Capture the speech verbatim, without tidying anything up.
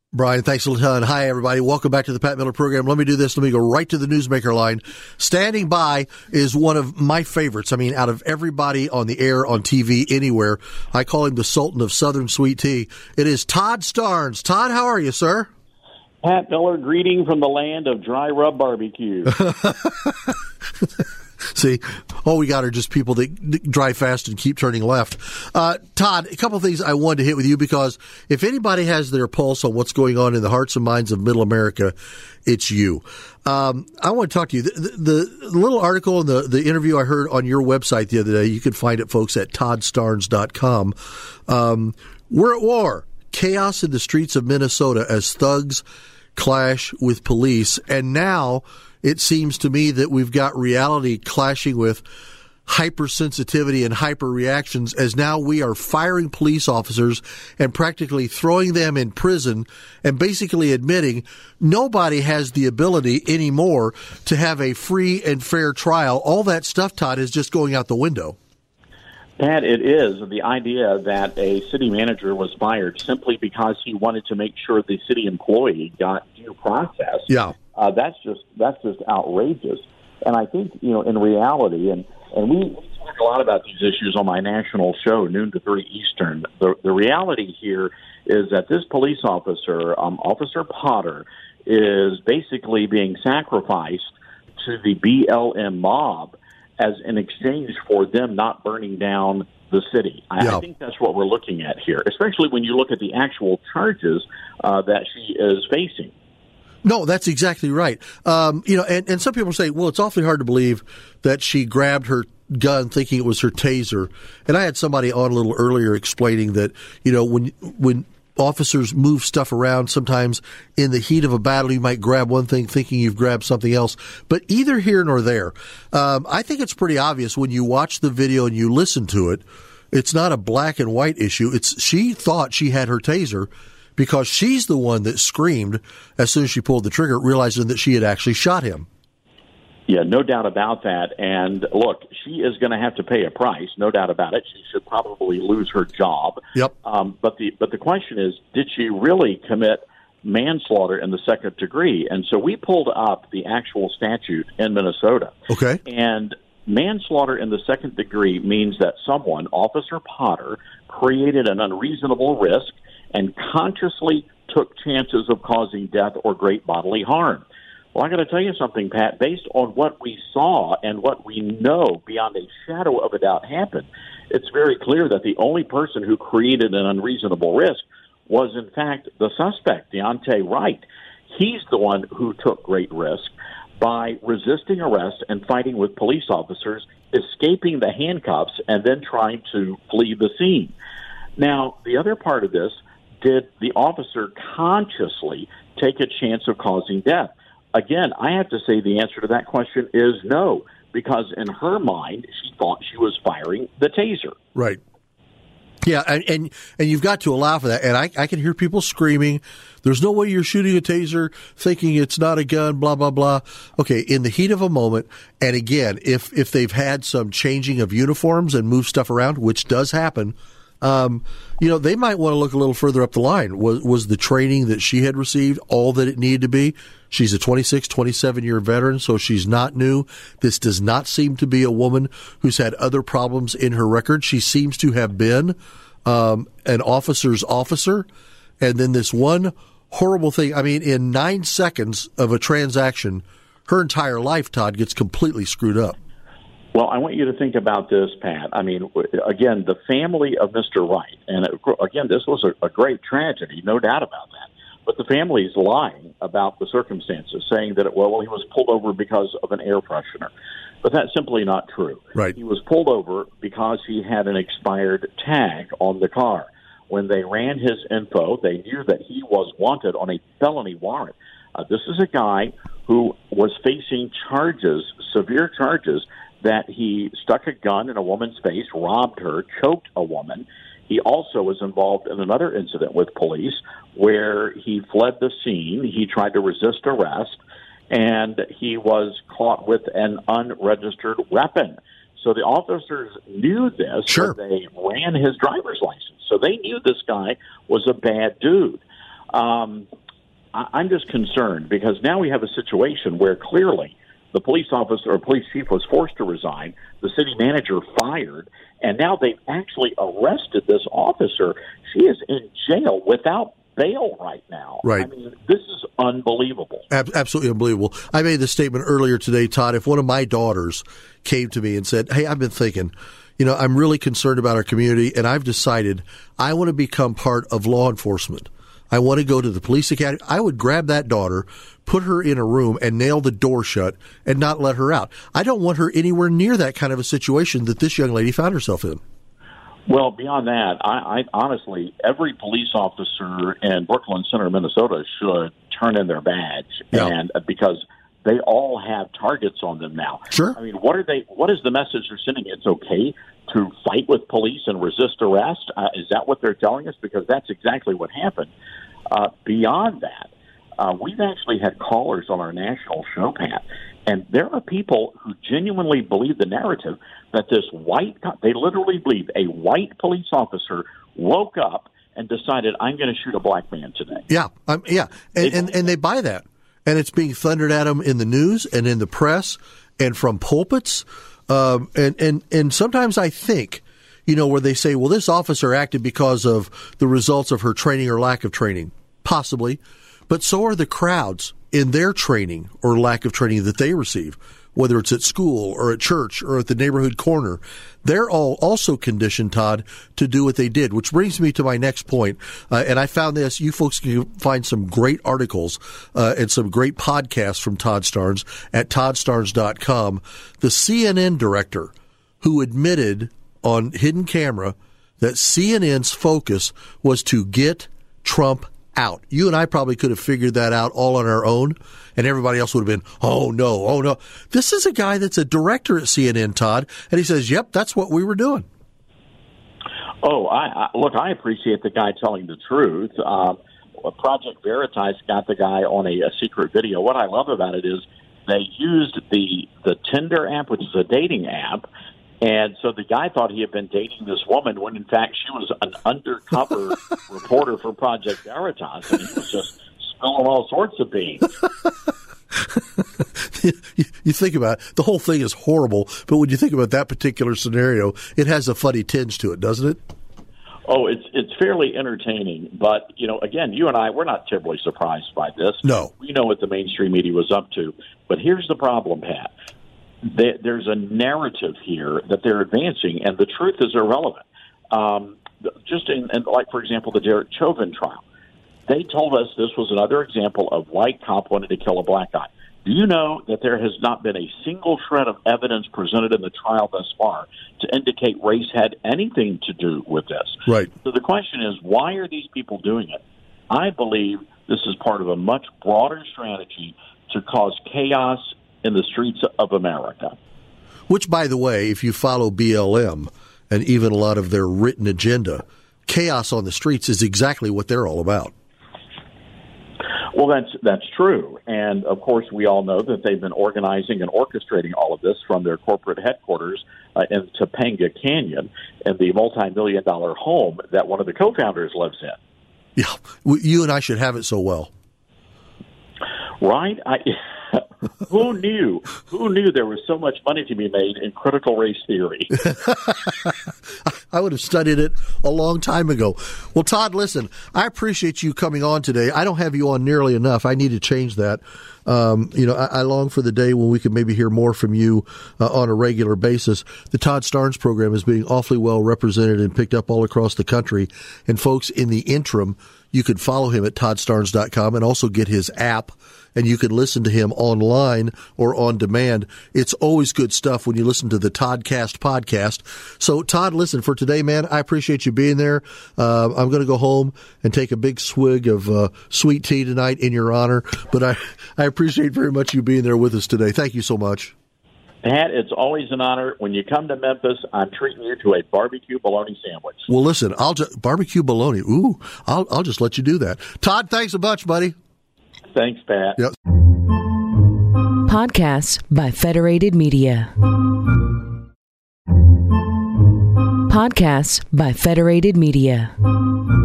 Brian, thanks a ton. Hi, everybody. Welcome back to the Pat Miller Program. Let me do this. Let me go right to the Newsmaker line. Standing by is one of my favorites. I mean, out of everybody on the air, on T V, anywhere, I call him the Sultan of Southern Sweet Tea. It is Todd Starnes. Todd, how are you, sir? Pat Miller, greeting from the land of dry rub barbecue. See, all we got are just people that drive fast and keep turning left. Uh, Todd, a couple of things I wanted to hit with you, because if anybody has their pulse on what's going on in the hearts and minds of Middle America, it's you. Um, I want to talk to you. The, the, the little article and the, the interview I heard on your website the other day, you can find it, folks, at todd starnes dot com. Um, we're at war. Chaos in the streets of Minnesota as thugs clash with police. And now it seems to me that we've got reality clashing with hypersensitivity and hyper reactions, as now we are firing police officers and practically throwing them in prison and basically admitting nobody has the ability anymore to have a free and fair trial. All that stuff, Todd, is just going out the window. Pat, it is the idea that a city manager was fired simply because he wanted to make sure the city employee got due process. Yeah. Uh, that's just that's just outrageous. And I think, you know, in reality, and, and we, we talk a lot about these issues on my national show, noon to three Eastern. The, the reality here is that this police officer, um, Officer Potter, is basically being sacrificed to the B L M mob as an exchange for them not burning down the city. I, yeah. I think that's what we're looking at here, especially when you look at the actual charges uh, that she is facing. No, that's exactly right. Um, you know, and, and some people say, well, it's awfully hard to believe that she grabbed her gun thinking it was her taser. And I had somebody on a little earlier explaining that, you know, when when officers move stuff around, sometimes in the heat of a battle, you might grab one thing thinking you've grabbed something else. But either here nor there, um, I think it's pretty obvious when you watch the video and you listen to it, it's not a black and white issue. It's she thought she had her taser, because she's the one that screamed as soon as she pulled the trigger, realizing that she had actually shot him. Yeah, no doubt about that. And look, she is going to have to pay a price, no doubt about it. She should probably lose her job. Yep. Um, but the but the question is, did she really commit manslaughter in the second degree? And so we pulled up the actual statute in Minnesota. Okay. And manslaughter in the second degree means that someone, Officer Potter, created an unreasonable risk and consciously took chances of causing death or great bodily harm. Well, I got to tell you something, Pat. Based on what we saw and what we know beyond a shadow of a doubt happened, it's very clear that the only person who created an unreasonable risk was, in fact, the suspect, Deontay Wright. He's the one who took great risk by resisting arrest and fighting with police officers, escaping the handcuffs, and then trying to flee the scene. Now, the other part of this, did the officer consciously take a chance of causing death? Again, I have to say the answer to that question is no, because in her mind, she thought she was firing the taser. Right. Yeah, and and, and you've got to allow for that. And I, I can hear people screaming, there's no way you're shooting a taser thinking it's not a gun, blah, blah, blah. Okay, in the heat of a moment, and again, if if they've had some changing of uniforms and move stuff around, which does happen, Um, you know, they might want to look a little further up the line. Was was the training that she had received all that it needed to be? She's a twenty-six, twenty-seven-year veteran, so she's not new. This does not seem to be a woman who's had other problems in her record. She seems to have been um, an officer's officer. And then this one horrible thing, I mean, in nine seconds of a transaction, her entire life, Todd, gets completely screwed up. Well, I want you to think about this, Pat. I mean, again, the family of Mister Wright, and it, again, this was a, a great tragedy, no doubt about that. But the family is lying about the circumstances, saying that, well, well, he was pulled over because of an air freshener. But that's simply not true. Right. He was pulled over because he had an expired tag on the car. When they ran his info, they knew that he was wanted on a felony warrant. Uh, this is a guy who was facing charges, severe charges, that he stuck a gun in a woman's face, robbed her, choked a woman. He also was involved in another incident with police where he fled the scene. He tried to resist arrest, and he was caught with an unregistered weapon. So the officers knew this sure. when they ran his driver's license. So they knew this guy was a bad dude. Um, I, I'm just concerned because now we have a situation where clearly the police officer or police chief was forced to resign, the city manager fired, and now they've actually arrested this officer. She is in jail without bail right now. Right. I mean, this is unbelievable. Ab- absolutely unbelievable. I made this statement earlier today, Todd. If one of my daughters came to me and said, hey, I've been thinking, you know, I'm really concerned about our community, and I've decided I want to become part of law enforcement. I want to go to the police academy. I would grab that daughter, put her in a room, and nail the door shut and not let her out. I don't want her anywhere near that kind of a situation that this young lady found herself in. Well, beyond that, I, I honestly, every police officer in Brooklyn Center, Minnesota, should turn in their badge, yeah. and because they all have targets on them now. Sure. I mean, what are they? What is the message they're sending? It's okay to fight with police and resist arrest. Uh, is that what they're telling us? Because that's exactly what happened. Uh, beyond that, uh, we've actually had callers on our national show, Pat, and there are people who genuinely believe the narrative that this white, they literally believe a white police officer woke up and decided, I'm going to shoot a black man today. Yeah, um, yeah, and, and and they buy that. And it's being thundered at them in the news and in the press and from pulpits. Um, and, and, and sometimes I think, you know, where they say, well, this officer acted because of the results of her training or lack of training. Possibly. But so are the crowds in their training or lack of training that they receive, whether it's at school or at church or at the neighborhood corner. They're all also conditioned, Todd, to do what they did, which brings me to my next point. Uh, and I found this. You folks can find some great articles uh, and some great podcasts from Todd Starnes at todd starnes dot com. The C N N director who admitted on hidden camera that C N N's focus was to get Trump out. You and I probably could have figured that out all on our own, and everybody else would have been, oh, no, oh, no. This is a guy that's a director at C N N, Todd, and he says, yep, that's what we were doing. Oh, I, I look, I appreciate the guy telling the truth. Um, Project Veritas got the guy on a, a secret video. What I love about it is they used the the Tinder app, which is a dating app, and so the guy thought he had been dating this woman when, in fact, she was an undercover reporter for Project Veritas, and he was just spilling all sorts of beans. you, you think about it, the whole thing is horrible, but when you think about that particular scenario, it has a funny tinge to it, doesn't it? Oh, it's it's fairly entertaining, but, you know, again, you and I, we're not terribly surprised by this. No. We know what the mainstream media was up to, but here's the problem, Pat. There's a narrative here that they're advancing, and the truth is irrelevant. Um, just in, in, like, for example, the Derek Chauvin trial. They told us this was another example of white cop wanted to kill a black guy. Do you know that there has not been a single shred of evidence presented in the trial thus far to indicate race had anything to do with this? Right. So the question is, why are these people doing it? I believe this is part of a much broader strategy to cause chaos in the streets of America. Which, by the way, if you follow B L M and even a lot of their written agenda, chaos on the streets is exactly what they're all about. Well, that's that's true. And, of course, we all know that they've been organizing and orchestrating all of this from their corporate headquarters uh, in Topanga Canyon and the multi-million dollar home that one of the co-founders lives in. Yeah, you and I should have it so well. Right? I, who knew? Who knew there was so much money to be made in critical race theory? I would have studied it a long time ago. Well, Todd, listen, I appreciate you coming on today. I don't have you on nearly enough. I need to change that. Um, you know, I, I long for the day when we can maybe hear more from you uh, on a regular basis. The Todd Starnes program is being awfully well represented and picked up all across the country. And folks, in the interim, you could follow him at todd starnes dot com and also get his app, and you can listen to him online or on demand. It's always good stuff when you listen to the Toddcast podcast. So, Todd, listen, for today, man, I appreciate you being there. Uh, I'm going to go home and take a big swig of uh, sweet tea tonight in your honor, but I, I appreciate very much you being there with us today. Thank you so much. Pat, it's always an honor. When you come to Memphis, I'm treating you to a barbecue bologna sandwich. Well, listen, I'll just barbecue bologna. Ooh, I'll I'll just let you do that. Todd, thanks a bunch, buddy. Thanks, Pat. Yep. Podcasts by Federated Media. Podcasts by Federated Media.